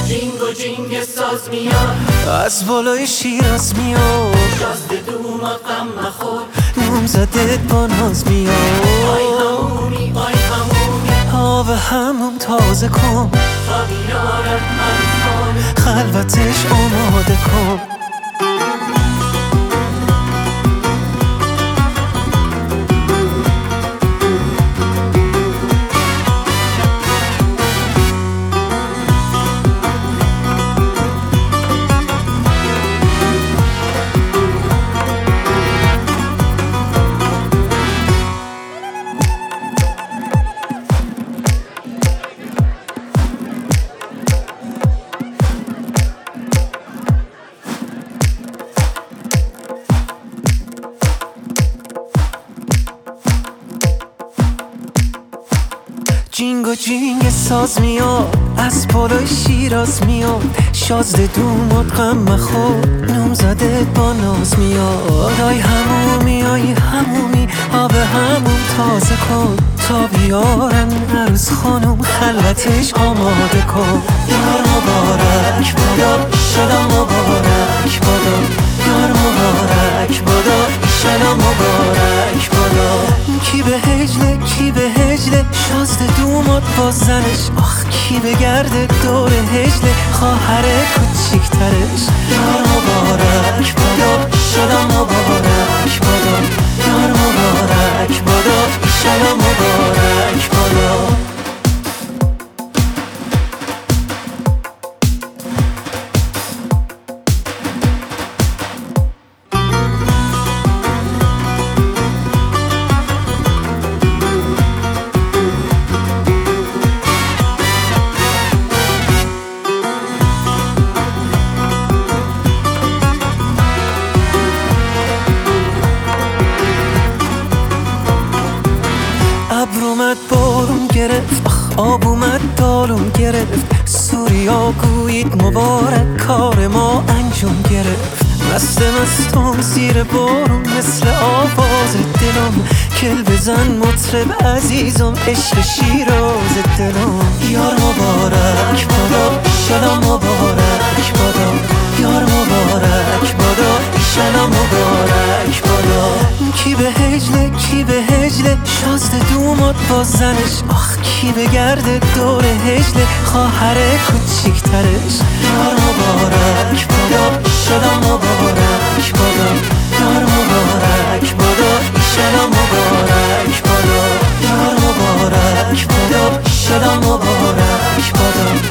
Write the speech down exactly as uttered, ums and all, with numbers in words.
جینگ و جینگ ساز میاد، از بالای شیراز میاد، شازده دومات غم مخور، نوم زدت با ناز میاد. آی همومی آی همومی، آب هموم تازه کن، تا بیارم من کن، خلوتش آماده کن. جینگ و جینگ ساز میاد، از بالای شیراز میاد، شازده دومات غم مخور، نوم زدت با ناز میاد. آی همومی آی همومی، آب هموم تازه کن، تا بیارن عروس خانوم خلوتش آماده کن. یار مبارک بادا، ایشالا مبارک بادا، یار مبارک بادا، ایشالا مبارک بادا. کی به هجله کی به هجله، شازده دومات با زنش، آخ کی بگرده دور هجله خواهر کوچیکترش. یار مبارک بادا، ایشالا مبارک بادا، یار مبارک بادا، ایشالا مبارک بادا. ابر اومد بارون گرفت، آخ آب اومد دالون گرفت، سوریا گویید مبارک کار ما انجام گرفت. مست مستم زیر بارون مثل آواز دلم، کل بزن مطرب عزیزم عشق شیراز دلم. یار مبارک بادا، ایشالا مبارک بادا، یار مبارک بادا، ایشالا مبارک بادا. کی به هجله کی به هجله، شازده دومات با زنش، آخ کی بگرده دور هجله خواهر کوچیکترش. یار مبارک بادا، ایشالا مبارک بادا، یار مبارک بادا، ایشالا مبارک بادا، یار مبارک بادا، ایشالا مبارک بادا.